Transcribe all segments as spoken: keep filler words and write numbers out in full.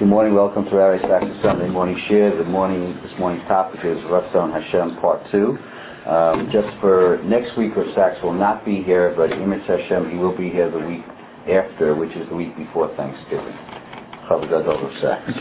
Good morning, welcome to our Saxon Sunday morning share. The morning, this morning's topic is Ratzon Hashem Part two. Um, just for next week, Rav Sachs will not be here, but Emetz Hashem, he will be here the week after, which is the week before Thanksgiving. Chavad Gadol, Rav Sachs.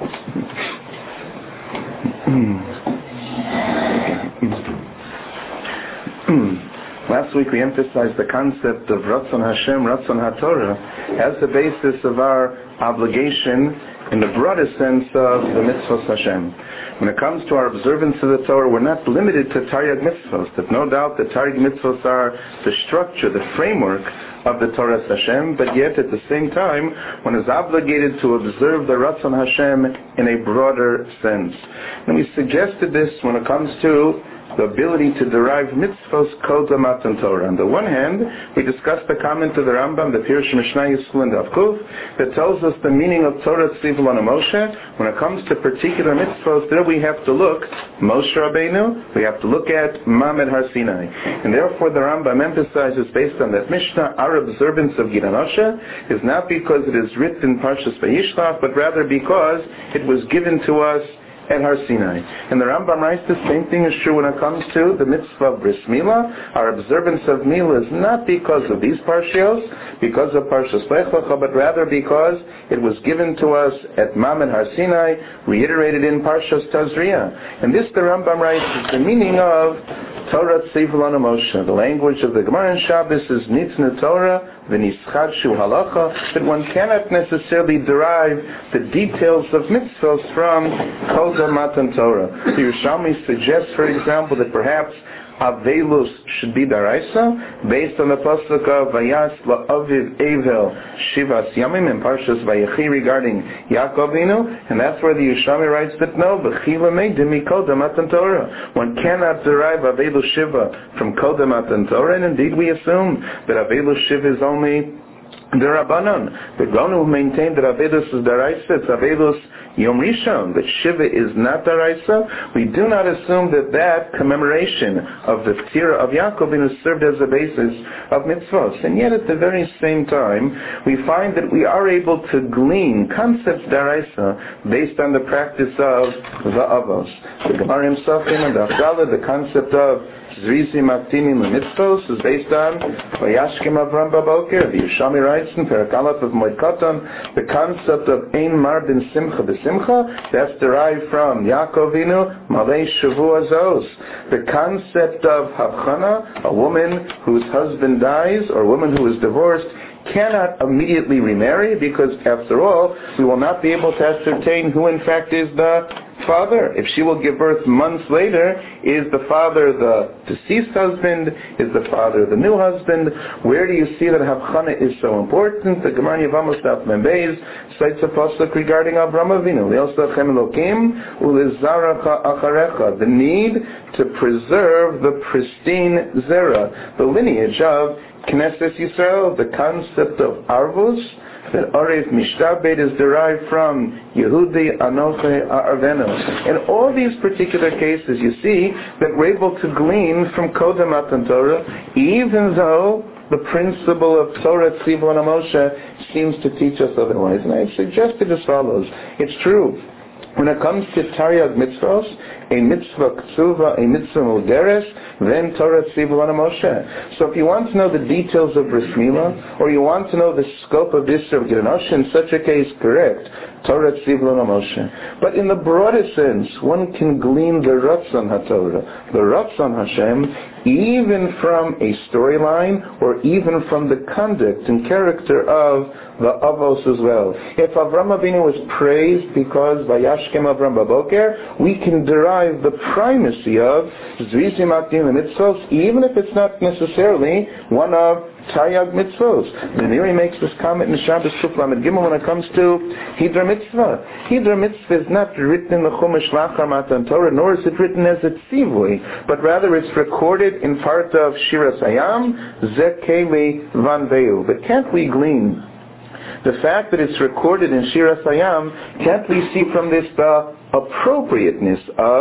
Last week we emphasized the concept of Ratzon Hashem, Ratzon HaTorah, as the basis of our obligation in the broadest sense of the mitzvos Hashem. When it comes to our observance of the Torah, we're not limited to Taryag mitzvos. That no doubt the Taryag mitzvos are the structure, the framework of the Torah Hashem, but yet at the same time, one is obligated to observe the Ratzon Hashem in a broader sense. And we suggested this when it comes to the ability to derive mitzvos kol matan Torah. On the one hand, we discussed the comment of the Rambam, the Pirush Mishnah Yisrael and Avkuf, that tells us the meaning of Torah Tzivul on Moshe. When it comes to particular mitzvos, there we have to look Moshe Rabbeinu, we have to look at Mamed Har Sinai. And therefore the Rambam emphasizes, based on that Mishnah, our observance of Gid HaNoshe is not because it is written in Parshas Vayishlach, but rather because it was given to us at Har Sinai. And the Rambam writes the same thing is true when it comes to the mitzvah of Bris Milah. Our observance of Milah is not because of these parshios, because of Parshas Lech Lecha, but rather because it was given to us at Mamed Har Sinai, reiterated in Parshas Tazria. And this, the Rambam writes, is the meaning of Torah Tzivul on Moshe. The language of the Gemara in Shabbos is Nitzna Torah, V'nischadshu halacha, that one cannot necessarily derive the details of mitzvos from Kol Matan Torah. The Yerushalmi suggests, for example, that perhaps Avelus should be daraisa, based on the pasuk of Vayas la'aviv Evel Shivas Yamim in Parshas Vayechi regarding Yaakov Avinu, and that's where the Yerushalmi writes that no, B'chila meidimi Kol Matan Torah. One cannot derive Avelus Shiva from Kol Matan Torah, and indeed we assume that Avelus Shiva is only the Rabbanon. The Gonu maintained that Avelus is daraisa, it's Avelus Yom Rishon, that Shiva is not daraisa. We do not assume that that commemoration of the Ftira of Yaakov is served as a basis of mitzvos. And yet at the very same time, we find that we are able to glean concepts daraisa based on the practice of the Avos. The Gemara himself in the Afdala, the concept of Zrizi Maktinim Mitzvos is based on Vayashkim Avram Baboker. The Yerushalmi writes in Perek Aleph of Moed Katan, the concept of Ein Mar Ben Simcha B'Simcha, that's derived from Yaakov Avinu, Malei Shavua Zos. The concept of Havchana, a woman whose husband dies, or a woman who is divorced, cannot immediately remarry, because after all, we will not be able to ascertain who in fact is the father. If she will give birth months later, is the father the deceased husband? Is the father the new husband? Where do you see that Havchana is so important? The Gemara Yevamos Daf Mem Beis cites a pasuk regarding Avraham Avinu, Le'osachem Elokim u'lezaracha acharecha, the need to preserve the pristine zera, the lineage of Knesset Yisrael. The concept of Arvus, that Arif Mishtabed is derived from Yehudi Anoche Arvenu. In all these particular cases, you see that we're able to glean from Kodem Matan Torah, even though the principle of Torah Tzivul on Moshe seems to teach us otherwise. And I suggested as follows. It's true. When it comes to Taryag mitzvos, a mitzvah k'tsuva, a mitzvah muderes, then Torah tzivul on Moshe. So if you want to know the details of Bris Milah, or you want to know the scope of this of Gid HaNoshe, in such a case, correct, Torah tzivul on Moshe. But in the broadest sense, one can glean the Ratzon HaTorah, the Ratzon Hashem, even from a storyline, or even from the conduct and character of the Avos as well. If Avram Avinu was praised because Vayashkem Avram Baboker, we can derive the primacy of Zrizi Maktim Mitzvos, even if it's not necessarily one of Taryag mitzvos. The Neri makes this comment in Shabbos Kuf Lamed Gimel when it comes to Hidra mitzvah. Hidra mitzvah is not written in the Chumash Lachar Matan Torah, nor is it written as a tzivui, but rather it's recorded in part of Shiras Hayam, Zekeli Van Veu. But can't we glean the fact that it's recorded in Shiras Hayam? Can't we see from this the appropriateness of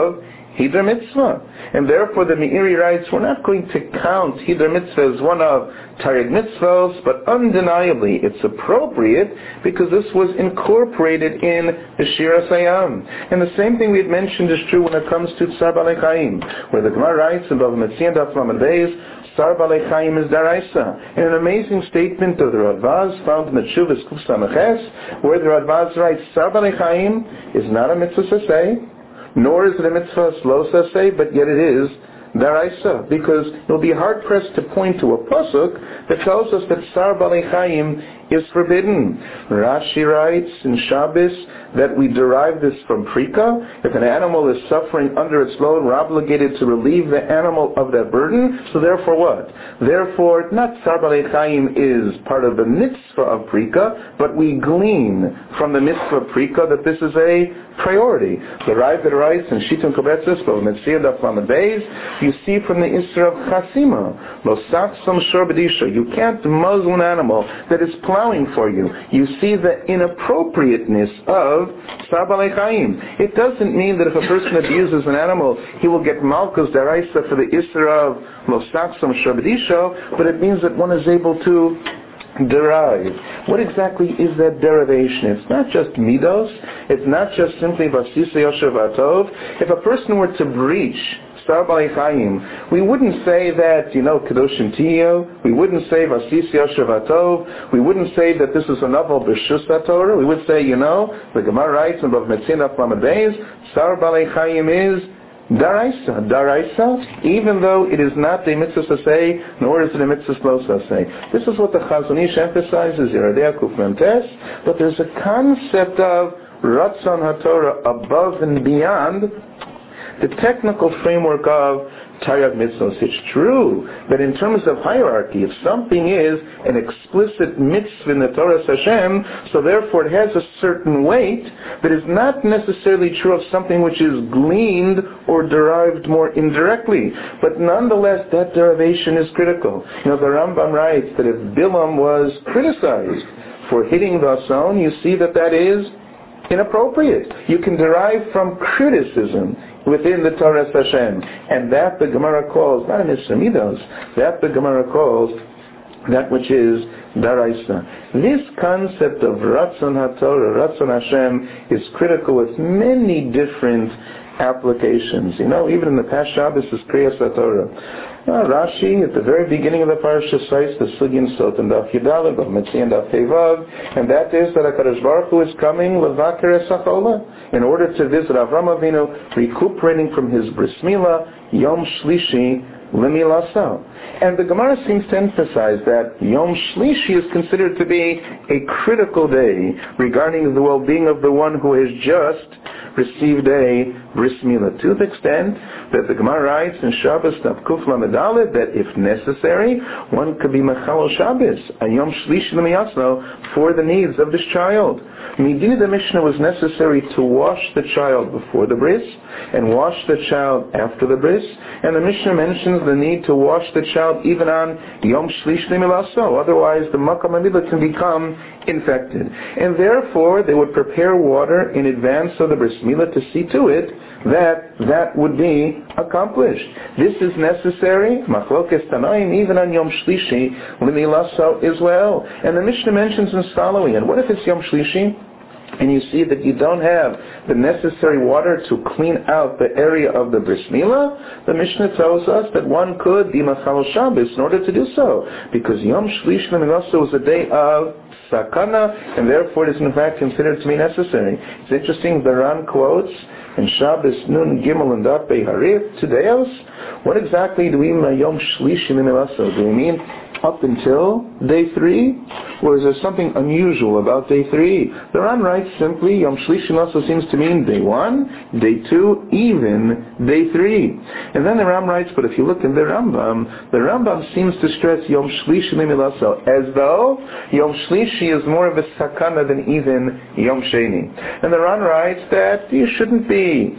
Hiddur Mitzvah. And therefore the Meiri writes, we're not going to count Hiddur Mitzvah as one of Taryag Mitzvahs, but undeniably it's appropriate because this was incorporated in the Shiras Hayam. And the same thing we had mentioned is true when it comes to Tsar Balei Chaim, where the Gemara writes in Bava Metzia Daf Lamed Beis, Tsar Balei Chaim is Daraisa. And an amazing statement of the Radvaz found in the Tshuvas Kuf Samach, where the Radvaz writes, Tsar Balei Chaim is not a mitzvah saseh, nor is it a mitzvah lo saseh, but yet it is Daraisa, because you'll be hard pressed to point to a pasuk that tells us that Tsar Balei Chaim is forbidden. Rashi writes in Shabbos that we derive this from Prika. If an animal is suffering under its load, we're obligated to relieve the animal of that burden. So therefore what? Therefore, not Tsar Balei Chaim is part of the mitzvah of Prika, but we glean from the mitzvah of Prika that this is a priority. The Rav that writes in Shittim Kobetzis, Metzia Daf Lamed Beis, you see from the Isra of Chasima, Lo Saksam Shor B'disha, you can't muzzle an animal that is plowing for you. You see the inappropriateness of Tsar Balei Chaim. It doesn't mean that if a person abuses an animal, he will get Malkus Daraisa for the Isra of Lo Saksam Shor B'disha, but it means that one is able to derive. What exactly is that derivation? It's not just midos. It's not just simply vasisa yosher v'atov. If a person were to breach Tsar Balei Chaim, we wouldn't say that, you know, Kedoshim Tiyo. We wouldn't say vasisa yosher v'atov. We wouldn't say that this is a novel b'shus HaTorah. We would say, you know, the Gemara writes in Bava Metzia Daf Lamed Beis, Tsar Balei Chaim is Daraisa, Daraisa, even though it is not a mitzvah saseh, nor is it a mitzvah lo saseh. This is what the Chazon Ish emphasizes, Yerodea Kuf Mem Tes, but there's a concept of Ratzon HaTorah above and beyond the technical framework of Taryag Mitzvos. It's true that in terms of hierarchy, if something is an explicit mitzvah in the Torah Hashem, so therefore it has a certain weight that is not necessarily true of something which is gleaned or derived more indirectly. But nonetheless, that derivation is critical. You know, the Rambam writes that if Bilam was criticized for hitting the Ason, you see that that is inappropriate. You can derive from criticism within the Torah Hashem, and that the Gemara calls, not a mitzvah midos, that the Gemara calls that which is Daraisa. This concept of Ratzon HaTorah, Ratzon Hashem, is critical with many different applications. You know, even in the past Shabbos is Kriyas HaTorah. Uh, Rashi, at the very beginning of the parasha, cites the Sugin Sot and Daf Yudaleh, Bava Metzia and Daf Tevav, and that is that HaKadosh Baruch Hu is coming Levaker Es HaChola, in order to visit Avram Avinu, recuperating from his bris milah, Yom Shlishi, Lemilasau. And the Gemara seems to emphasize that Yom Shlishi is considered to be a critical day regarding the well-being of the one who has just received a bris milah, to the extent that the Gemara writes in Shabbos Daf Kuf Lamed Aleph that if necessary, one could be Mechal Shabbos, a Yom Shlishi Lemiasau, for the needs of this child. Midini the Mishnah was necessary to wash the child before the bris and wash the child after the bris, and the Mishnah mentions the need to wash the child even on Yom Shlishi Lemiasau, otherwise the Makam HaMilah can become infected. And therefore they would prepare water in advance of the bris milah to see to it that that would be accomplished. This is necessary, Machlokes Tanaim, even on Yom Shlishi Lemilasau as well. And the Mishnah mentions in Salawiyah, and what if it's Yom Shlishi and you see that you don't have the necessary water to clean out the area of the bris milah? The Mishnah tells us that one could be Machal Shabbos in order to do so, because Yom Shlishi Lemilasau is a day of sakana, and therefore it is in fact considered to be necessary. It's interesting, the Ran quotes in Shabbos Nun Gimel and Daf Pei Harif, Tudeos, what exactly do we mean by Yom Shlishi Lemilasau? Do we mean up until day three? Or is there something unusual about day three? The Ran writes simply, Yom Shlishi also seems to mean day one, day two, even day three. And then the Ram writes, but if you look in the Rambam, the Rambam seems to stress Yom Shlishi Lemilasau, as though Yom Shlishi is more of a sakana than even Yom Sheni. And the Ran writes that you shouldn't be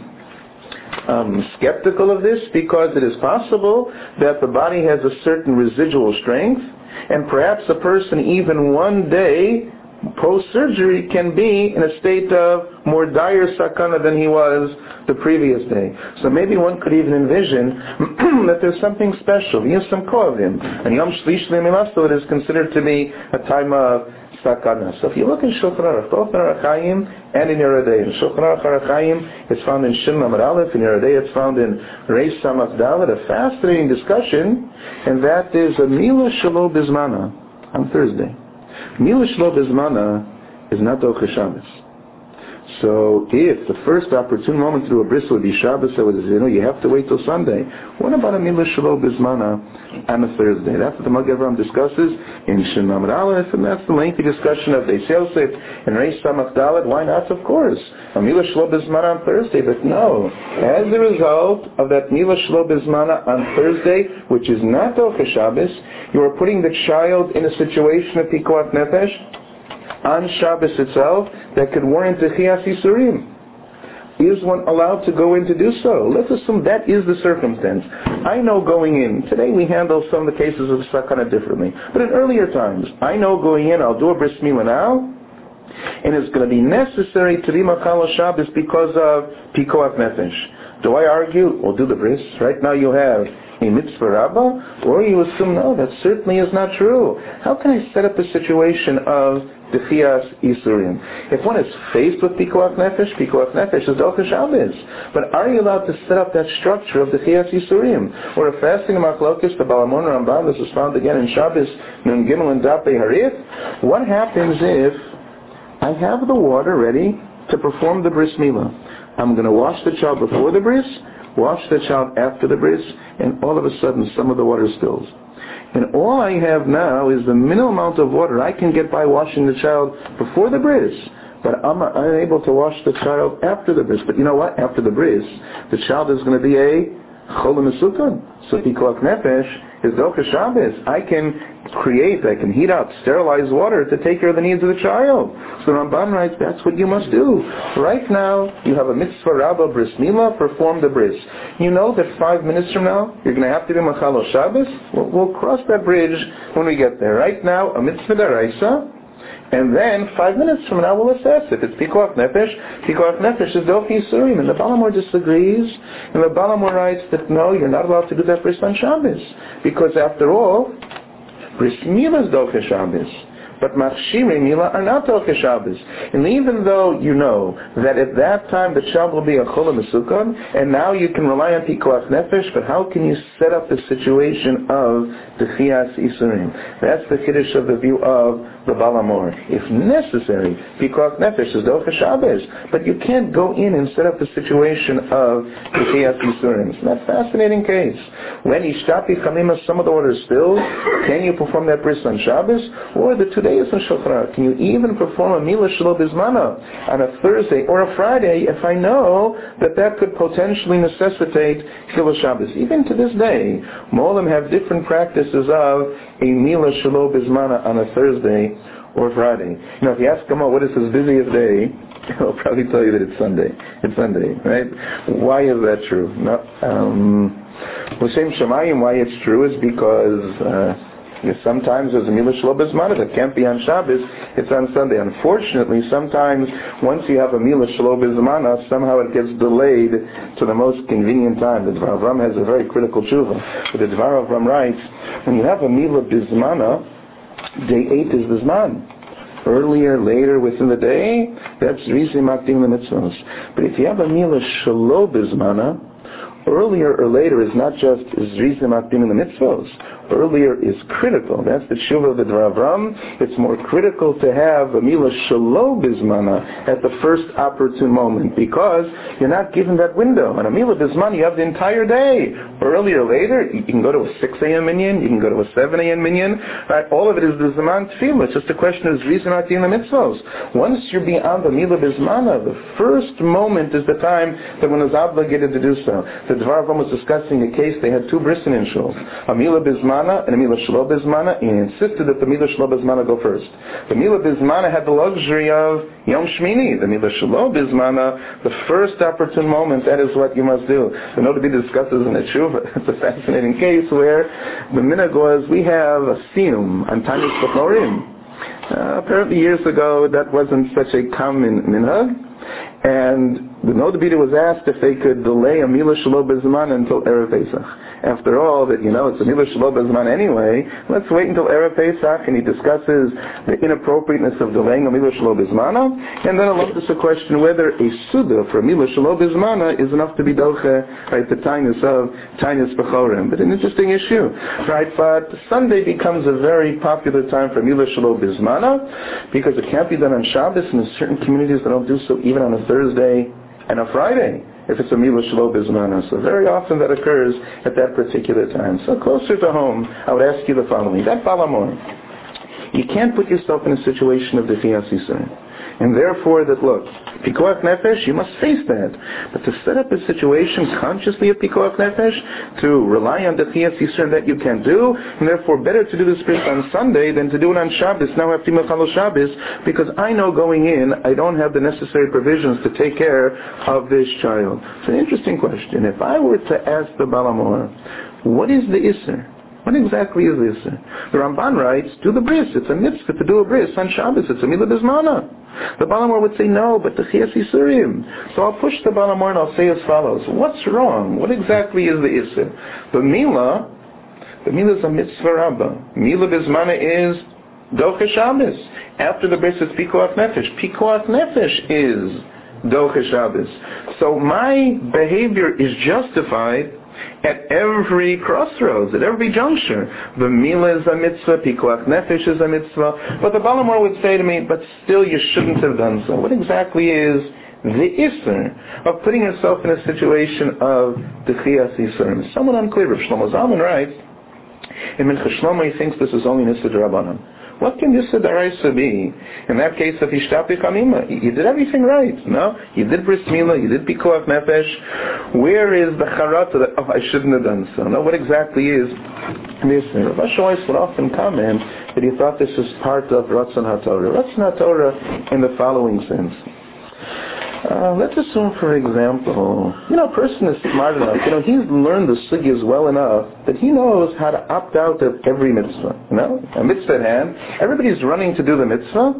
Um, skeptical of this, because it is possible that the body has a certain residual strength, and perhaps a person even one day post-surgery can be in a state of more dire sakana than he was the previous day. So maybe one could even envision that there's something special. He has some kovim. And Yom Shlish Le'Milaso, it is considered to be a time of sakana. So if you look in Shulchan Aruch, both in Orach Chaim and in Yoreh De'ah, in Shulchan Aruch Orach Chaim, it's found in Shin Lamed Aleph, in Yoreh De'ah it's found in Reish Samach Dalet, a fascinating discussion, and that is a Mila Shelo Bizmana on Thursday. Mila Shelo Bizmana is not Doche Shabbos. So if the first opportune moment to do a bris would be Shabbos, so you know you have to wait till Sunday. What about a Mila Shelo Bizmana on a Thursday? That's what the Magen Avraham discusses in Shin Lamed Aleph, and that's the lengthy discussion of Beis Yosef and Reish Samach Dalet. Why not? Of course, a Mila Shelo Bizmana on Thursday, but no. As a result of that Mila Shelo Bizmana on Thursday, which is not Doche Shabbos, you are putting the child in a situation of Pikuach Nefesh on Shabbos itself that could warrant a Chiyas Yisurim. Is one allowed to go in to do so? Let's assume that is the circumstance. I know going in, today we handle some of the cases of Sakana differently, but in earlier times, I know going in, I'll do a Bris Milah now, and it's going to be necessary to be Makal Shabbos because of Pikuach Nefesh. Do I argue? We'll do the Bris. Right now you have a mitzvah rabbah, or you assume, no, that certainly is not true. How can I set up a situation of the Chiyas Yisurim? If one is faced with Pikuach Nefesh, Pikuach Nefesh is Doche Shabbos. But are you allowed to set up that structure of the Chiyas Yisurim? Or a fasting Machlokes, the Balamon Ramban, this is found again in Shabbos, Nun Gimel and Dapei Harif. What happens if I have the water ready to perform the Bris Milah? I'm going to wash the child before the Bris, wash the child after the bris, and all of a sudden some of the water spills. And all I have now is the minimal amount of water I can get by washing the child before the bris, but I'm unable to wash the child after the bris. But you know what? After the bris, the child is going to be a chol mesukon. So Pikuach Nefesh is Doche Shabbos. I can create, I can heat up sterilized water to take care of the needs of the child. So the Ramban writes, that's what you must do. Right now, you have a mitzvah rabbah bris milah, perform the bris. You know that five minutes from now, you're going to have to do Machal Shabbos. We'll, we'll cross that bridge when we get there. Right now, a mitzvah daraisa, and then five minutes from now we'll assess if it's Pikuach Nefesh. Pikuach Nefesh is Doche Yisurim, and the Balamor disagrees, and the Balamor writes that no, you're not allowed to do that bris on Shabbos, because after all, Bris Milah is Doche Shabbos, but Machshirei Milah are not Doche Shabbos. And even though you know that at that time the child will be a Chol Mesukon, and now you can rely on Pikuach Nefesh, but how can you set up the situation of the Chiyas Yisurim? That's the Kiddush of the view of the Balamor. If necessary, Pikuach Nefesh is Doche Shabbos, but you can't go in and set up the situation of the Chiyas Yisurim. It's a fascinating case. When Ishtapi Chamima, some of the water is spilled, can you perform that bris on Shabbos? Or the two days in Shulchan Aruch, can you even perform a Mila Shelo Bizmana on a Thursday or a Friday if I know that that could potentially necessitate Chilul Shabbos? Even to this day, Molim have different practices of a Mila Shelo Bizmana on a Thursday or Friday. You know, if you ask them, oh, what is his busiest day? He'll probably tell you that it's Sunday. It's Sunday, right? Why is that true? No, um, L'Shem Shamayim, why it's true is because uh, sometimes there's a Mila Shelo Bizmana that can't be on Shabbos, it's on Sunday. Unfortunately, sometimes once you have a Mila Shelo Bizmana, somehow it gets delayed to the most convenient time. The Dvar Avram has a very critical tshuva. But the Dvar Avram writes, when you have a Mila Bizmana, day eight is the Zman. Earlier, later, within the day, that's Rizim Makdim the Mitzvahs. But if you have a Mila Shelo Bizmana, earlier or later is not just Rizim Makdim the Mitzvahs. Earlier is critical. That's the tshuva of the Dvar Avram. It's more critical to have a Mila Shelo Bizmana at the first opportune moment, because you're not given that window. And a Mila Bizmana, you have the entire day. Earlier or later, you can go to a six a.m. minyan, you can go to a seven a.m. minyan. Right? All of it is the Zaman Tefillah. It's just a question of Rizim Makdim the Mitzvahs. Once you're beyond the Mila Bizmana, the first moment is the time that one is obligated to do so. The Dvar Avram was discussing a case, they had two brisin in shul, a Mila Bizmana and a Mila Shelo Bizmana, and he insisted that the Mila Shelo Bizmana go first. The Mila Bizmana had the luxury of Yom Shmini. The Mila Shelo Bizmana, the first opportune moment, that is what you must do. The note to be discussed is in a tshuva. It's a fascinating case where the minhag was, we have a siyum on Tanis B'chorim. Uh, apparently years ago that wasn't such a common minhag, and the Nodabita was asked if they could delay a Milah Shelo B'Zman until Erev Pesach. After all, that you know it's a Milah Shelo B'Zman anyway, let's wait until Erev Pesach, and he discusses the inappropriateness of delaying a Milah Shelo B'Zmana, and then along is a question whether a Suda for Milah Shelo B'Zmana is enough to be Doche, right, the Tainus of Tainus B'Chorim. But an interesting issue, right, but Sunday becomes a very popular time for Milah Shelo B'Zmana, because it can't be done on Shabbos, and in certain communities they don't do so even on a Thursday and a Friday, if it's a Milah Shelo B'Zmana. So very often that occurs at that particular time. So closer to home, I would ask you the following. That Balamor, you can't put yourself in a situation of Dechias Yisrael. And therefore that, look, Pikuach Nefesh, you must face that. But to set up a situation consciously of Pikuach Nefesh, to rely on Dechias Yisrael that you can do, and therefore better to do this bris on Sunday than to do it on Shabbos. Now I have to Mechal Shabbos, because I know going in, I don't have the necessary provisions to take care of this child. It's an interesting question. If I were to ask the Balamor, what is the Isser? What exactly is this? The Ramban writes, do the bris. It's a mitzvah to do a bris on Shabbos. It's a milah b'zmana. The Balamor would say, no, but the Chias Yisurim. So I'll push the Balamor and I'll say as follows. What's wrong? What exactly is the Isser? The milah, the milah is a mitzvah rabbah. Milah b'zmana is Doche Shabbos. After the bris, it's Pikuach Nefesh. Pikuach Nefesh is Doche Shabbos. So my behavior is justified at every crossroads, at every juncture. The Milah is a mitzvah, Pikuach Nefesh is a mitzvah, but the Balamor would say to me, but still you shouldn't have done so. What exactly is the Isser of putting yourself in a situation of Dechias Yisurim? It's somewhat unclear. Rav Shlomo Zalman writes, in Minchas Shlomo he thinks this is only Nisud Rabbanan. What can Yisra Daraisa be? In that case of Ishtapi Chamima, you did everything right, no? You did Bris Milah, you did Pikuach Nefesh. Where is the Charata that, oh, I shouldn't have done so? No, what exactly is this? Rav Asher would often comment that he thought this is part of Ratzon HaTorah. Ratzon HaTorah in the following sense. Uh, let's assume, for example, you know, a person is smart enough, you know, he's learned the sugyas well enough that he knows how to opt out of every mitzvah, you know, a mitzvah at hand. Everybody's running to do the mitzvah,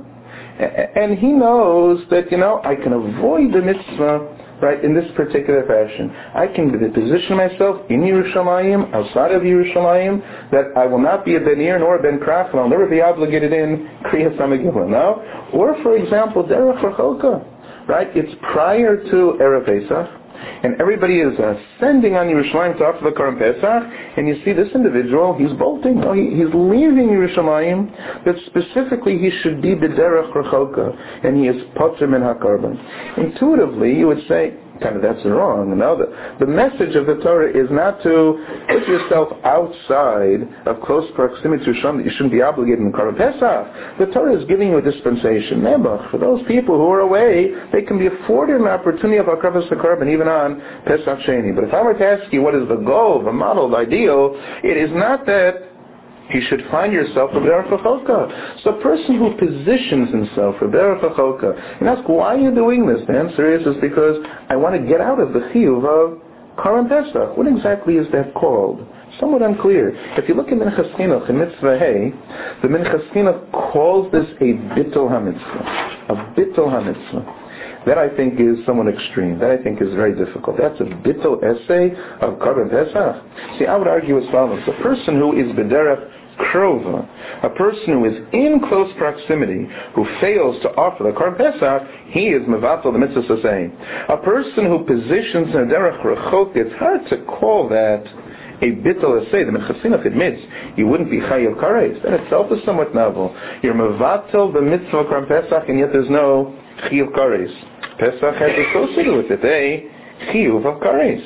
and he knows that, you know, I can avoid the mitzvah, right, in this particular fashion. I can position myself in Yerushalayim, outside of Yerushalayim, that I will not be a Ben Ir nor a Ben Krach, and I'll never be obligated in Kriyas HaMegillah, no? Or, for example, Derech Racholka. Right? It's prior to Erev Pesach, and everybody is ascending on Yerushalayim to offer the Korban Pesach, and you see this individual, he's bolting, oh, he, he's leaving Yerushalayim, that specifically he should be B'derech Racholka, and he is Potter Min HaKorban. Intuitively, you would say, kind of that's wrong. No, the, the message of the Torah is not to put yourself outside of close proximity to Hashem, that you shouldn't be obligated in Korban Pesach. The Torah is giving you a dispensation. Nebuch, for those people who are away, they can be afforded an opportunity of Akrav HaKorban even on Pesach Sheni. But if I were to ask you what is the goal, the model, the ideal, it is not that you should find yourself a B'derech Racholka. So a person who positions himself for B'derech Racholka, and ask, why are you doing this? The answer is, is because I want to get out of the chiyuv of Korban Pesach. What exactly is that called? Somewhat unclear. If you look at Minchas Chinuch in Mitzvah Hey, the Minchas Chinuch calls this a Bittul HaMitzvah. A Bittul HaMitzvah. That I think is somewhat extreme. That I think is very difficult. That's a bittul essay of Korban Pesach. See, I would argue as follows. A person who is B'derech Krova, a person who is in close proximity, who fails to offer the Korban Pesach, he is Mevatel the Mitzvah Saseh. A person who positions in Derech Rachok, it's hard to call that a bittul essay. The Minchas Chinuch admits you wouldn't be Chayav Kares. That itself is somewhat novel. You're Mevatel the Mitzvah of Korban Pesach, and yet there's no Chayav Kares. Pesach has associated with it a chiyuv of kares.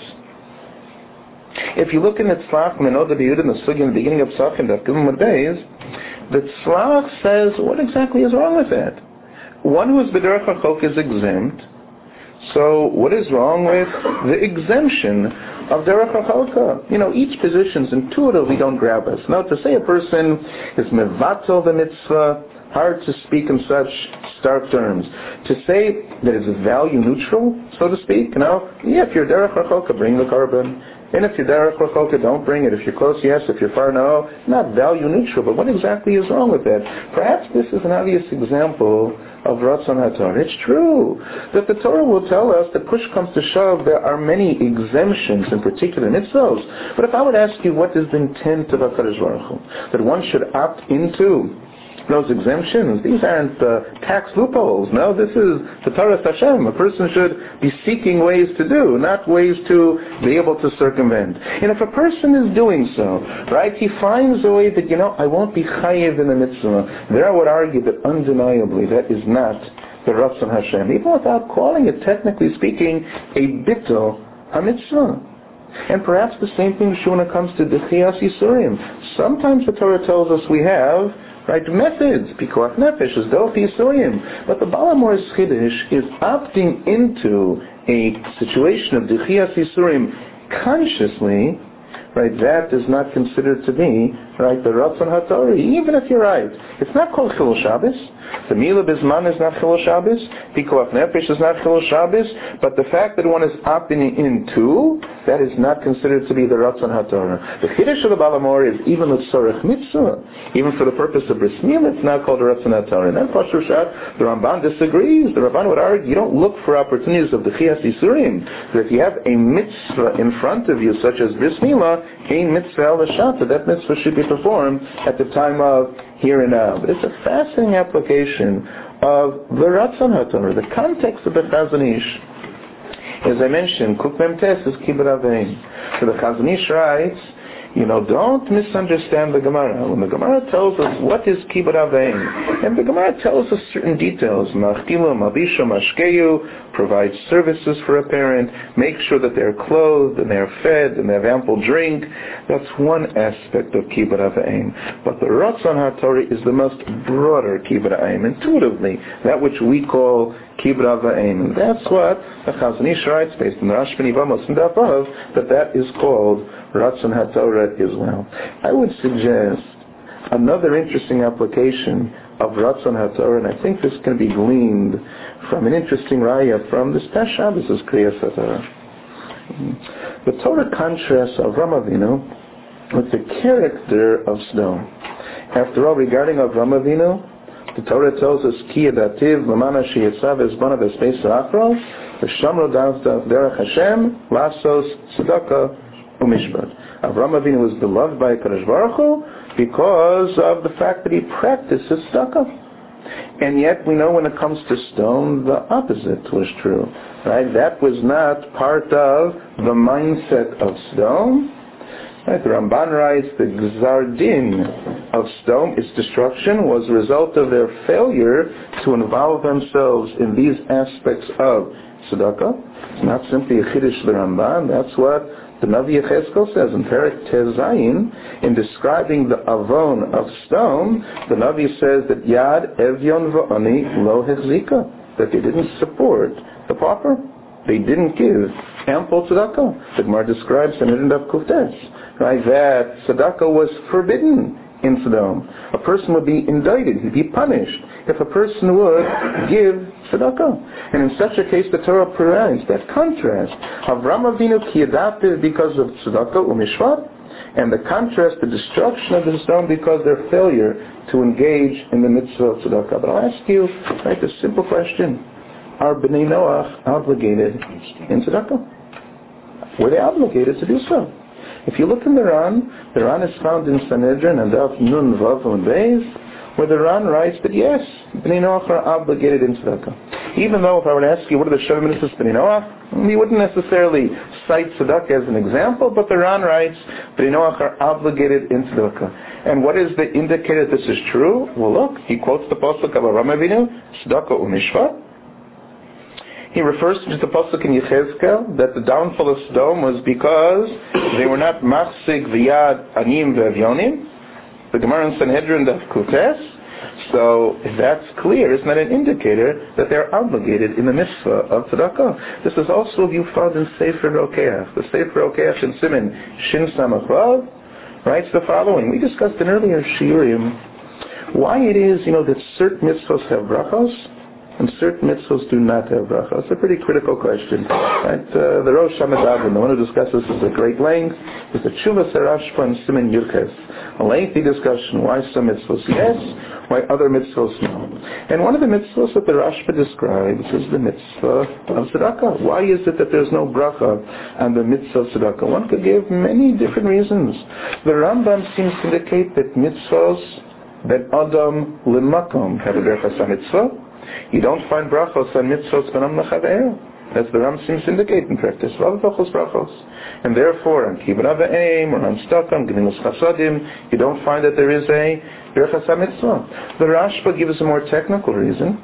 If you look in the Tzlach, Menod B'Yud in the Sugi in the beginning of Psachim, that Gimel days, the Tzlach says, what exactly is wrong with that? One who is B'derech HaCholk is exempt, so what is wrong with the exemption of Derech HaCholka? You know, each position's intuitively don't grab us. Now, to say a person is Mevatel the Mitzvah, hard to speak in such stark terms. To say that it's value neutral, so to speak, you know, yeah, if you're Derech Racholka, bring the Korban. And if you're derech rachok, don't bring it. If you're close, yes. If you're far, no. Not value neutral, but what exactly is wrong with that? Perhaps this is an obvious example of Ratzon HaTorah. It's true that the Torah will tell us that push comes to shove, there are many exemptions in particular mitzvos. But if I would ask you what is the intent of HaKadosh Baruch Hu, that one should opt into those exemptions, these aren't uh, tax loopholes. No, this is the Torah Hashem. A person should be seeking ways to do, not ways to be able to circumvent. And if a person is doing so, right, he finds a way that, you know, I won't be chayiv in the mitzvah. There I would argue that undeniably that is not the Ratzon Hashem, even without calling it, technically speaking, a bittul ha-mitzvah. And perhaps the same thing is true when it comes to Dechiyas Yisurim. Sometimes the Torah tells us we have right methods, pikuach nefesh, is dol yisurim. But the Baal HaMaor's Chiddush is opting into a situation of Dechiyas Yisurim consciously, right, that is not considered to be, right, the Ratzon HaTorah, even if you're right. It's not called Chilul Shabbos. The Mila Bisman is not Chilul Shabbos. Pikuach Nefesh is not Chilul Shabbos. But the fact that one is opting into, that is not considered to be the Ratzon HaTorah. The Chiddush of the Baal HaMaor is even the Tzorech Mitzvah. Even for the purpose of Bris Milah, it's not called the Ratzon HaTorah. And then Pashur Shat, the Ramban disagrees. The Ramban would argue, you don't look for opportunities of the Dechiyas Yisurim. That if you have a mitzvah in front of you, such as Bris Milah, a mitzvah al-Shata, that mitzvah should be performed at the time of here and now. But it's a fascinating application of the Ratzon HaTorah, the context of the Chazon Ish. As I mentioned, Kuf Mem Tes is Kibbud Avein. So the Chazon Ish writes, you know, don't misunderstand the Gemara. When the Gemara tells us what is Kibbud Avein, and the Gemara tells us certain details, Machkilu, Mabisha, Mashkeyu, provide services for a parent, make sure that they're clothed and they're fed and they have ample drink. That's one aspect of Kibbud Avein. But the Ratzon HaTorah is the most broader Kibbud Avein, intuitively, that which we call Kibbud Avein. And that's what the Chazon Ish writes, based on Rashi and Yevamos and Dafav, that that is called Ratzon HaTorah as well. I would suggest another interesting application of Ratzon HaTorah, and I think this can be gleaned from an interesting raya from this past Shabbos' Kriyas HaTorah. The Torah contrasts Avram Avinu with the character of Sodom. After all, regarding Avram Avinu, the Torah tells us, Ki Yedativ Lamana Sheyetzav Ezbana V'Speis Achro V'Shamro Davdav Derech Hashem Lasos Tzedakah Umishpat. Avram Avinu was beloved by Kadosh Baruch Hu because of the fact that he practices tzedakah. And yet we know when it comes to stone, the opposite was true. Right? That was not part of the mindset of stone. Right? The Ramban writes the Gzar Din of stone, its destruction, was a result of their failure to involve themselves in these aspects of tzedakah. It's not simply a Chiddush the Ramban. That's what the Navi Yechezkel says in Perek Tezayin, in describing the avon of stone, the Navi says that Yad Evyon V'ani Lo Hechzika, that they didn't support the pauper. They didn't give ample tzedakah. The Gemara describes in Erendav Kuftes, right, that tzedakah was forbidden in Sodom. A person would be indicted, he'd be punished if a person would give tzedakah. And in such a case, the Torah provides that contrast. Avram Avinu ki adapted because of tzedakah umishvat, and the contrast, the destruction of the Sodom because of their failure to engage in the mitzvah of tzedakah. But I'll ask you, right, a simple question. Are Bnei Noach obligated in tzedakah? Were they obligated to do so? If you look in the Ran, the Ran is found in Sanhedrin and Daf Nun Vav and Beis, where the Ran writes that yes, Bnei Noach are obligated in tzedakah. Even though if I were to ask you what are the Shavim Mitzvahs Bnei Noach, we wouldn't necessarily cite tzedakah as an example, but the Ran writes Bnei Noach are obligated in tzedakah. And what is the indicator that this is true? Well, look, he quotes the pasuk of Avram Avinu, tzedakah umishvat. He refers to the pasuk in Yechezkel that the downfall of Sodom was because they were not machzig v'yad anim v'avyonim. The Gemara in Sanhedrin Daf Kutes. So if that's clear, isn't that an indicator that they're obligated in the mitzvah of tzedakah? This is also a view found in Sefer Rokeach. The Sefer Rokeach in Siman Shin Samach Vav writes the following. We discussed in earlier shiurim why it is, you know, that certain mitzvahs have brachos and certain mitzvahs do not have bracha? It's a pretty critical question. Right? Uh, the Rosh Hamadavin, the one who discusses this at great length, is the Tshuvas Rashba and Siman Yurches. A lengthy discussion why some mitzvahs yes, why other mitzvahs no. And one of the mitzvahs that the Rashba describes is the mitzvah of tzedakah. Why is it that there's no bracha on the mitzvah of tzedakah? One could give many different reasons. The Rambam seems to indicate that mitzvahs that Adam Limakom have a berachas mitzvah. You don't find brachos on mitzvahs benam lechaveir. As the Ram seems to indicate in practice. And therefore, on Kibbutz Avim or on Stakam, Gemilas Chasadim, you don't find that there is a berachas mitzvah. The Rashba gives a more technical reason.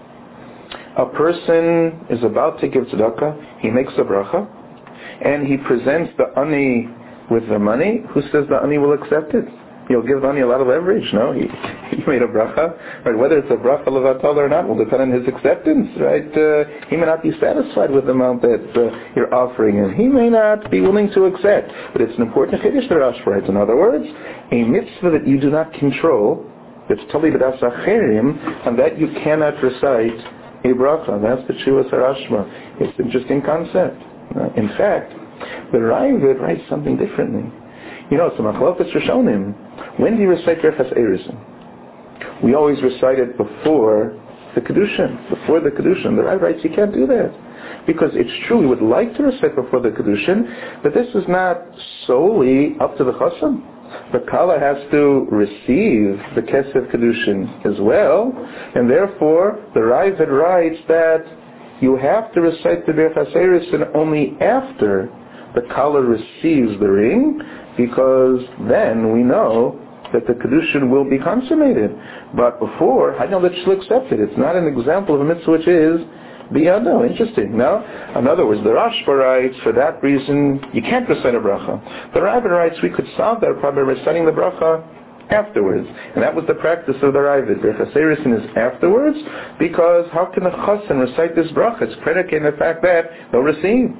A person is about to give tzedakah, he makes a bracha, and he presents the ani with the money. Who says the ani will accept it? He'll give Ani a lot of leverage, no? He, he made a bracha, right? Whether it's a bracha levatal or not will depend on his acceptance, right? Uh, he may not be satisfied with the amount that uh, you're offering him. He may not be willing to accept, but it's an important chiddush the Rash writes. In other words, a mitzvah that you do not control, that's tali b'das acherim, and that you cannot recite a bracha. That's the Tshuvas Rashba. It's an interesting concept. Uh, in fact, the Ravid writes something differently. You know, it's a machlokas Rishonim. When do you recite Berachas Erusin? We always recite it before the Kedushin. Before the Kedushin. The Rav writes you can't do that. Because it's true, we would like to recite before the Kedushin, but this is not solely up to the Chasam. The Kala has to receive the Kesef Kedushin as well, and therefore the Rav writes that you have to recite the Berachas Erusin only after the Kala receives the ring, because then we know that the Kedushin will be consummated. But before, I know that she'll accept it. It's not an example of a mitzvah which is biyado. Interesting. Now, in other words, the Rashba writes, for that reason, you can't recite a bracha. The Ravid writes, we could solve that problem by reciting the bracha afterwards. And that was the practice of the Ravid. Berachas Erusin is afterwards, because how can the Chassan recite this bracha? It's predicated on the fact that they'll receive.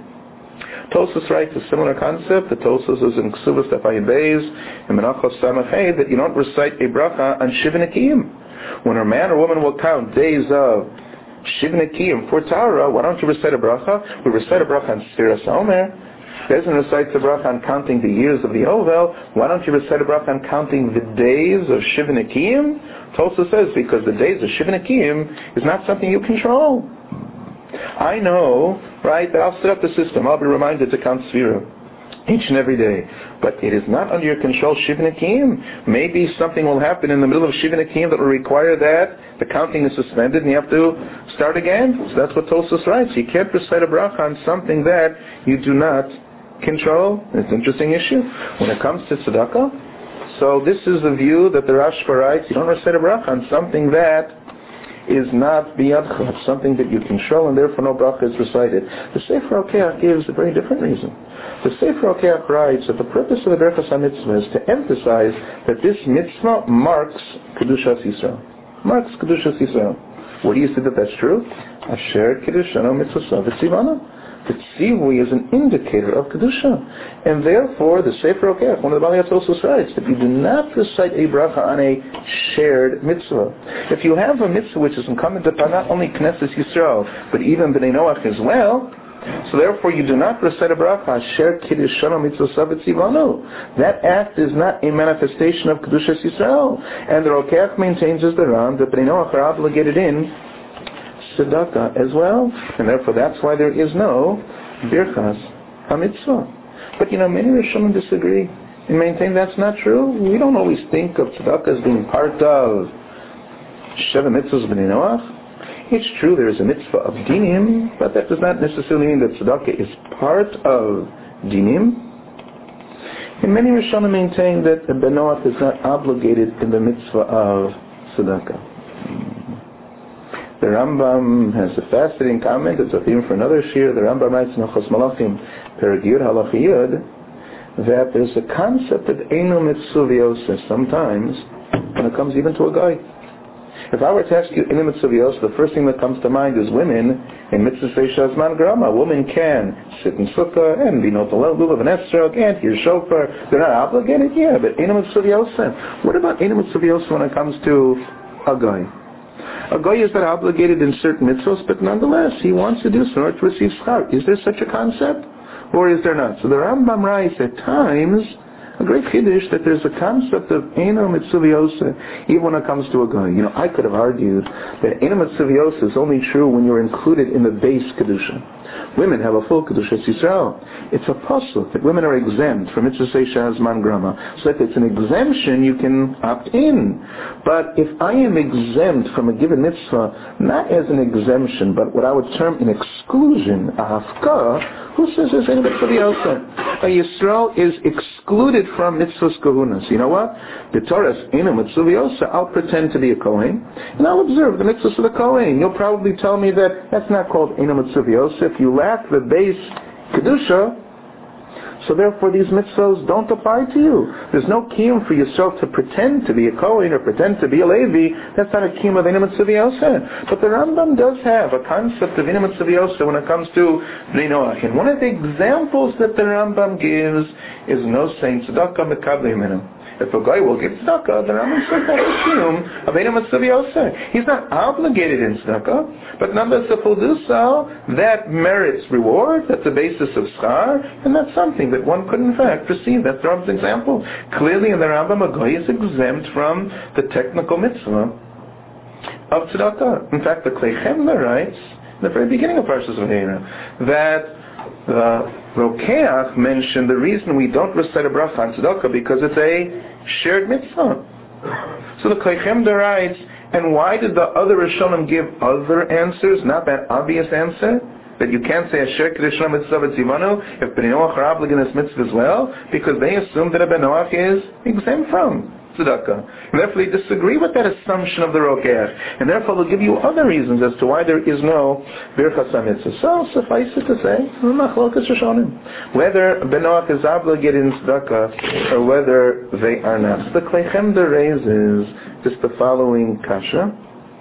Tosfos writes a similar concept. The Tosfos is in Ksubas Tafayin Beis and Menachos Samachay that you don't recite a bracha on Shiva Nekiyim. When a man or woman will count days of Shiva Nekiyim for Tara, why don't you recite a bracha? We recite a bracha on Sfiras HaOmer. Doesn't recite the bracha on counting the years of the Ovel. Why don't you recite a bracha on counting the days of Shiva Nekiyim? Tosfos says because the days of Shiva Nekiyim is not something you control. I know, right, that I'll set up the system. I'll be reminded to count Sfira each and every day. But it is not under your control, Shiva Nekiyim. Maybe something will happen in the middle of Shiva Nekiyim that will require that the counting is suspended and you have to start again. So that's what Tosfos writes. You can't recite a bracha on something that you do not control. It's an interesting issue. When it comes to tzedakah, so this is the view that the Rashba writes. You don't recite a bracha on something that is not biyadcha, something that you control, and therefore no bracha is recited. The Sefer HaKeach gives a very different reason. The Sefer HaKeach writes that the purpose of the Berachas HaMitzvah is to emphasize that this mitzvah marks Kedushas Yisrael. Marks Kedushas Yisrael. Where do you see that that's true? Asher Kedushano Mitzvah V'tzivana. The tzivui is an indicator of Kedusha. And therefore, the Sefer HaKeach, one of the Baliyat also writes, that you do not recite a bracha on a shared mitzvah. If you have a mitzvah which is incumbent upon not only Knesset Yisrael, but even Bnei Noach as well, so therefore you do not recite a bracha, Asher Kiddushano Mitzvah V'tzivanu. That act is not a manifestation of Kedushas Yisrael. And the HaKeach maintains as the Ram that Bnei Noach are obligated in tzedakah as well, and therefore that's why there is no birchas hamitzvah. But you know, many Rishonim disagree and maintain that's not true. We don't always think of tzedakah as being part of Sheva mitzvahs b'nei Noach. It's true there is a mitzvah of dinim, but that does not necessarily mean that tzedakah is part of dinim. And many Rishonim maintain that the Ben Noach is not obligated in the mitzvah of tzedakah. The Rambam has a fascinating comment. It's a theme for another shir. The Rambam writes in Ochos Malachim, Perek Yud Halach Yud, that there's a concept of Eino Mitzuviyos sometimes when it comes even to a guy. If I were to ask you Eino Mitzuviyos, the first thing that comes to mind is women in Mitzvah Shazman Grama. A woman can sit in sukkah and be notolel lulav and esrog and hear shofar. They're not obligated, yeah, but Eino Mitzuviyos. What about Eino Mitzuviyos when it comes to a guy? A goy is not obligated in certain mitzvahs, but nonetheless, he wants to do so in order to receive schar. Is there such a concept? Or is there not? So the Rambam writes at times a great chiddush that there's a concept of Eino Mitzuviosa even when it comes to a guy. You know, I could have argued that Eino Mitzuviosa is only true when you're included in the base Kedusha. Women have a full Kedusha Yisrael. It's a pasuk that women are exempt from Mitzvah Seisha Azman Grama. So if it's an exemption, you can opt in. But if I am exempt from a given mitzvah, not as an exemption, but what I would term an exclusion, a hafka, who says there's Eino Mitzuviosa? A Yisrael is excluded from mitzvahs kahunas. You know what? The Torah is Eino Mitzuviosa. I'll pretend to be a Kohen, and I'll observe the mitzvahs of the Kohen. You'll probably tell me that that's not called Eino Mitzuviosa if you lack the base Kedusha, so therefore these mitzvahs don't apply to you. There's no kiyum for yourself to pretend to be a Kohen or pretend to be a Levi. That's not a kiyum of Eino Mitzuviosa. But the Rambam does have a concept of Eino Mitzuviosa when it comes to Bnei Noach. And one of the examples that the Rambam gives is no saying tzedakah mekabli minhum. If a guy will give tzedakah, the Rambam says that is kiyum of Eino Mitzuviosa. He's not obligated in tzedakah, but nonetheless if he'll do so, that merits reward. That's the basis of schar, and that's something that one could in fact perceive. That's the Rambam's example. Clearly in the Rambam, a guy is exempt from the technical mitzvah of tzedakah. In fact, the Klei Chemda writes, in the very beginning of Parshas Vayera, that the Rokeach mentioned the reason we don't recite a bracha on tzedakah because it's a shared mitzvah. So the Klei Chemda writes, and why did the other Rishonim give other answers, not that obvious answer? That you can't say a shared Kedusha mitzvah v'tzivanu if Bnei Noach are obligated in this mitzvah as well, because they assume that a Bnei Noach is exempt from tzedakah. And therefore they disagree with that assumption of the Rokeach. And therefore they'll give you other reasons as to why there is no Birchas HaMitzvah. So suffice it to say, Machlokas Rishonim, whether Bnei Noach is obligated in tzedakah or whether they are not. So the Klei Chemda raises just the following kasha.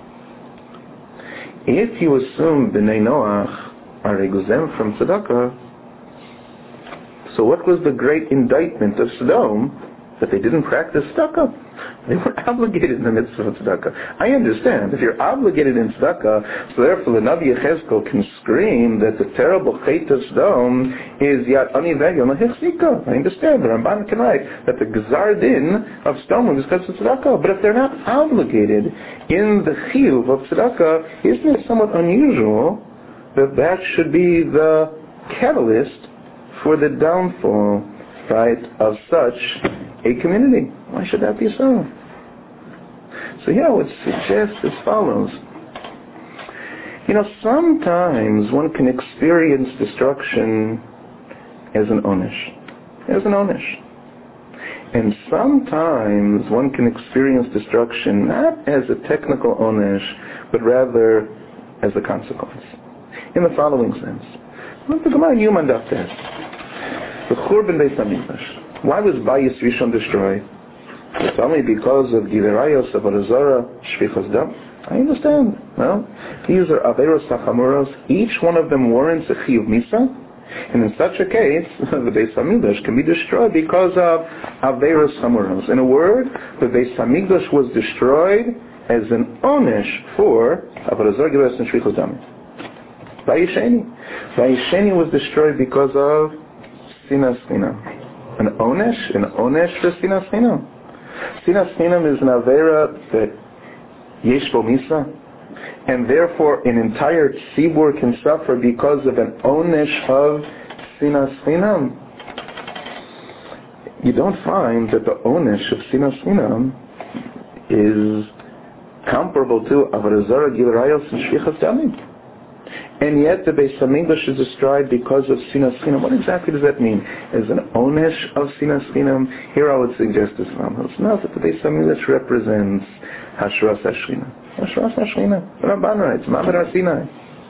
If you assume Bnei Noach are exempt from tzedakah, so what was the great indictment of Sodom? That they didn't practice tzedakah. They were obligated in the mitzvah of tzedakah. I understand, if you're obligated in tzedakah, so therefore the Navi Yechezkel can scream that the terrible chait of Sodom is yat ani v'yom hechzika. I understand, the Ramban can write that the gzar din of Sodom was because of tzedakah. But if they're not obligated in the chiyuv of tzedakah, isn't it somewhat unusual that that should be the catalyst for the downfall, right, of such a community? Why should that be so? So here I would suggest as follows. You know, sometimes one can experience destruction as an onish. As an onish. And sometimes one can experience destruction not as a technical onish, but rather as a consequence. In the following sense. Look, the Gemara in Yuma Daf Tes. The Churban Beis HaMikdash. Why was Bayis Rishon destroyed? It's only because of Giverayos, Avodah Zarah, Shvichas Dam. I understand. Well, these are Averos HaChamuros. Each one of them warrants a Chiyuv Misa. And in such a case, the Beis HaMikdash can be destroyed because of Averos HaChamuros. In a word, the Beis HaMikdash was destroyed as an onesh for Avodah Zarah, Giverayos, and Shvichas Dam. Vayisheni. Vayisheni was destroyed because of Sinas Chinam. An onesh, an onesh for Sinas Chinam. Sinas Chinam is an avera that yesh bo misa, and therefore an entire tzibur can suffer because of an onesh of Sinas Chinam. You don't find that the onesh of Sinas Chinam is comparable to Avodah Zarah, Giverayos, and Shvichas Damim. And yet the Beis HaMikdash is destroyed because of Sinas Chinam. What exactly does that mean? As an onesh of Sinas Chinam? Here I would suggest this one. It's not that the Beis HaMikdash represents Hashras HaShchina. Hashras HaShchina. The Ramban writes, Ma'amad Har Sinai.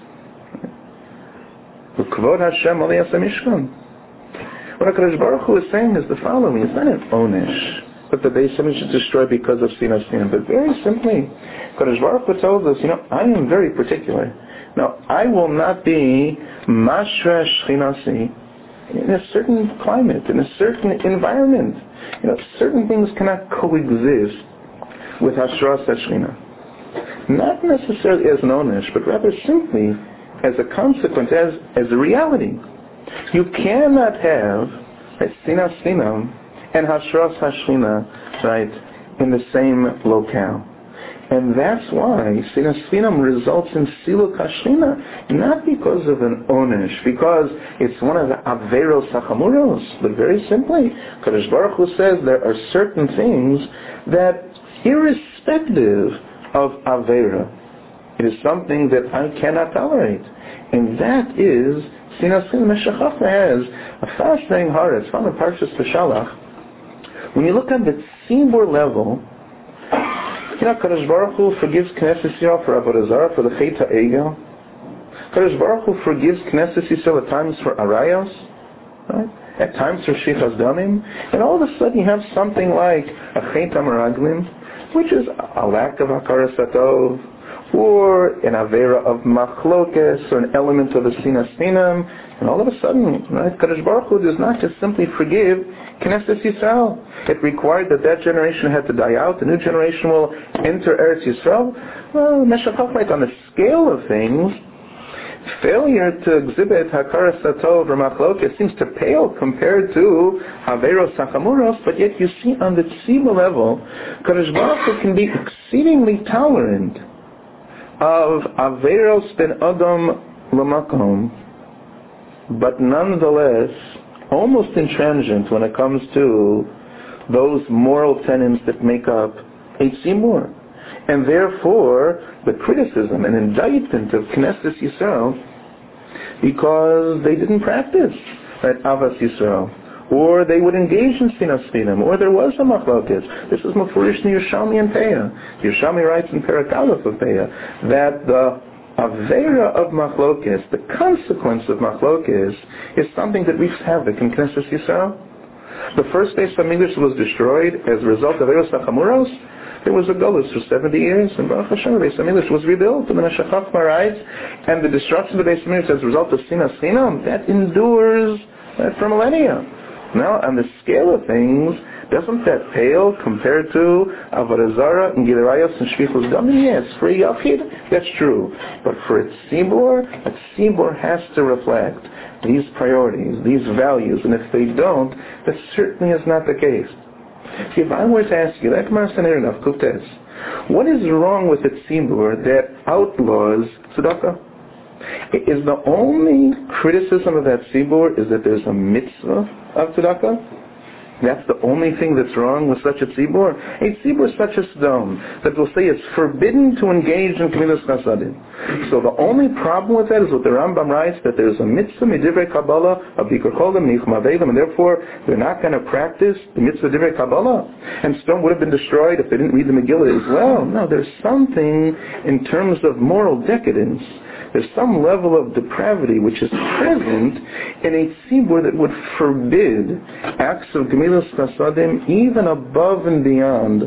V'kvod Hashem aliyas HaMishkan. What HaKadosh Baruch Hu is saying is the following. It's not an onesh, but the Beis HaMikdash is destroyed because of Sinas Chinam. But very simply, HaKadosh Baruch Hu tells us, you know, I am very particular. Now, I will not be mashra shchinasi in a certain climate, in a certain environment. You know, certain things cannot coexist with hashras hashchina. not necessarily as an onesh, but rather simply as a consequence, as, as a reality. You cannot have right, sinas sinam and hashras hashchina, right, in the same locale. And that's why sinas sinam results in siluk hashchina, not because of an onesh, because it's one of the averos hachamuros, but very simply, Kadosh Baruch Hu says there are certain things that, irrespective of avera, it is something that I cannot tolerate. And that is sinas sinam. Meshachach has a fascinating haaretz found in Parshas Beshalach. When you look at the tzibur level, you know, Kadosh Baruch Hu forgives Knesset Yisrael for Avodah Zarah, for the Chet HaEgel. Kadosh Baruch Hu forgives Knesset Yisrael at times for Arayos, right? At times for Shichas Damim. And all of a sudden you have something like a Chet HaMeraglim, which is a lack of Hakaras Hatov, or an Avera of Machlokes, or an element of the Sinas Sinam. And all of a sudden, right, Kadosh Baruch Hu does not just simply forgive Knesset Yisrael. It required that that generation had to die out. The new generation will enter Eretz Yisrael. Well, Meshachach, right, on the scale of things, failure to exhibit Hakaras Hatov or Machlokes seems to pale compared to Averos Hachamuros, but yet you see on the tzibur level, Kadosh Baruch Hu can be exceedingly tolerant of Averos ben Adam Lamakom, but nonetheless almost intransient when it comes to those moral tenets that make up a tzibur. And therefore, the criticism and indictment of Knesset Yisrael, because they didn't practice that Avas Yisrael, or they would engage in sinas sinam, or there was a machlokes. This is Mefurish in Yerushalmi and Peah. Yerushalmi writes in Perek Aleph of Peah that the avera of machlokes, the consequence of machlokes, is something that wreaks havoc in Knesset Yisrael. The first Beis HaMikdash was destroyed as a result of Averos Hachamuros. There was a Golus for seventy years, and Baruch Hashem, the Beis HaMikdash was rebuilt, and the Meshachach writes, and the destruction of the Beis HaMikdash as a result of sinas sinam, that endures uh, for millennia. Now, on the scale of things, doesn't that pale compared to Avodah Zarah and Gilarayos and Shvichus Damim? Yes, for a Yachid, that's true. But for a tzibur, a tzibur has to reflect these priorities, these values, and if they don't, that certainly is not the case. See, if I were to ask you, like Mar Saner of Kuftes, what is wrong with a tzibur that outlaws tzedakah? Is the only criticism of that tzibur is that there's a mitzvah of tzedakah? That's the only thing that's wrong with such a tzibur? A tzibur such as Sodom that will say it's forbidden to engage in Gemilas Chasadim. So the only problem with that is what the Rambam writes, that there's a mitzvah midivrei Kabbalah of Bikur Cholim, Nichum Avelim, and therefore they're not going to practice the mitzvah divrei Kabbalah. And Sodom would have been destroyed if they didn't read the Megillah as well. No, there's something in terms of moral decadence. There's some level of depravity which is present in a tzibur that would forbid acts of Gemilas Chasadim even above and beyond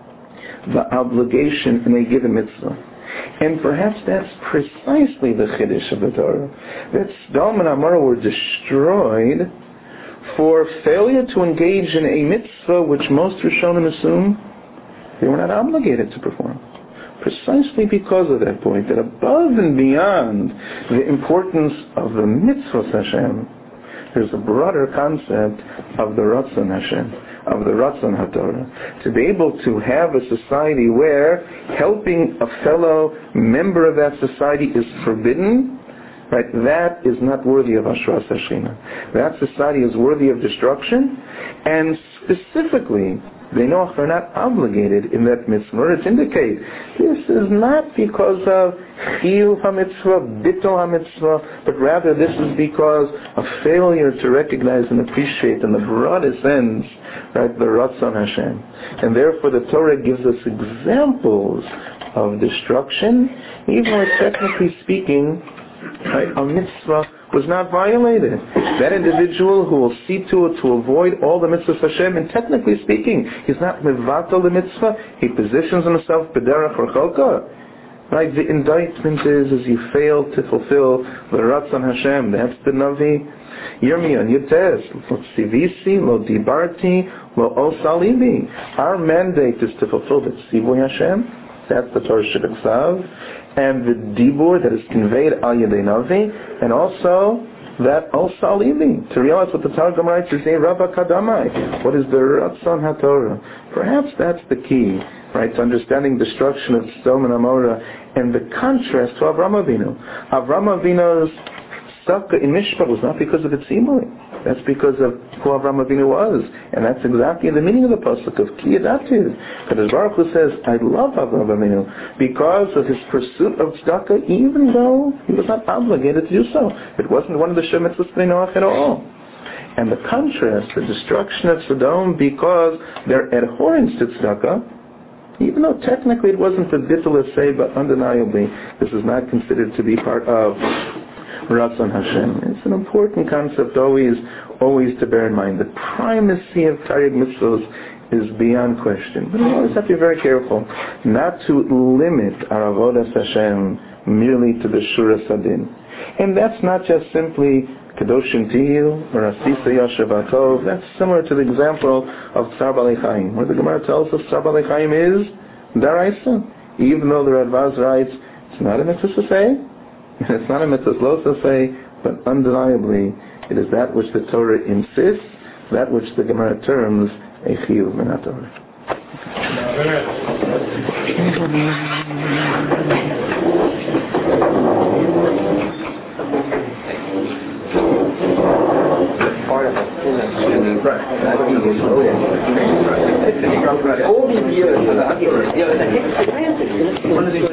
the obligation in a given mitzvah. And perhaps that's precisely the chiddush of the Torah, that Sodom and Amorah were destroyed for failure to engage in a mitzvah which most Rishonim assume they were not obligated to perform. Precisely because of that point, that above and beyond the importance of the mitzvah Hashem, there's a broader concept of the Ratzon Hashem, of the Ratzon HaTorah. To be able to have a society where helping a fellow member of that society is forbidden, right, that is not worthy of Ashras Hashchina. That society is worthy of destruction, and specifically, they know they're not obligated in that mitzvah. It's indicate this is not because of chiyuv ha-mitzvah, bittul ha-mitzvah, but rather this is because of failure to recognize and appreciate in the broadest sense, right, the Ratzon Hashem. And therefore the Torah gives us examples of destruction, even when technically speaking, right, a mitzvah was not violated. That individual who will see to it to avoid all the mitzvahs Hashem, and technically speaking, he's not mevatel the mitzvah, he positions himself b'derech rechokah. Right, the indictment is, is you fail to fulfill the Ratzon Hashem. That's the Navi. Yirmiyah, Yutes, lo tzivisi, lo dibarti, lo osalibi. Our mandate is to fulfill the Tzivoy Hashem, That's the Torah Shebeksav. And the Dibur that is conveyed al Yedei Navi, and also that al Salivi, to realize what the Targum writes is a Rabba Kadamai. What is the Ratzon HaTorah? Perhaps that's the key, right, to understanding destruction of Sodom and Amorah and the contrast to Avram Avinu. Avram Avinu's Sukkah in Mishpah was not because of its evilly. That's because of who Avram Avinu was. And that's exactly the meaning of the pasuk of Ki Yadativ. Kadosh Baruch Hu says, I love Avram Avinu because of his pursuit of tzedakah, even though he was not obligated to do so. It wasn't one of the Shem Mitzvahs Bnei Noach at all. And the contrast, the destruction of Sodom because their adherence to tzedakah, even though technically it wasn't a bittul say, but undeniably this is not considered to be part of Ratzon Hashem. It's an important concept always always to bear in mind. The primacy of Taryag Mitzvos is beyond question. But we always have to be very careful not to limit our Avodas Hashem merely to the Shura Sadin. And that's not just simply Kedoshim Tiyu or Asisa Yashavatov. That's similar to the example of Tzar Balei Chaim, where the Gemara tells us Tzar Balei Chaim is Daraisa. Even though the Radvaz writes, it's not a mitzvah to say, it's not a mitzvah lo to say, but undeniably it is that which the Torah insists, that which the Gemara terms a chiyuv min haTorah. Part of it. All these years, you know, it's a granted.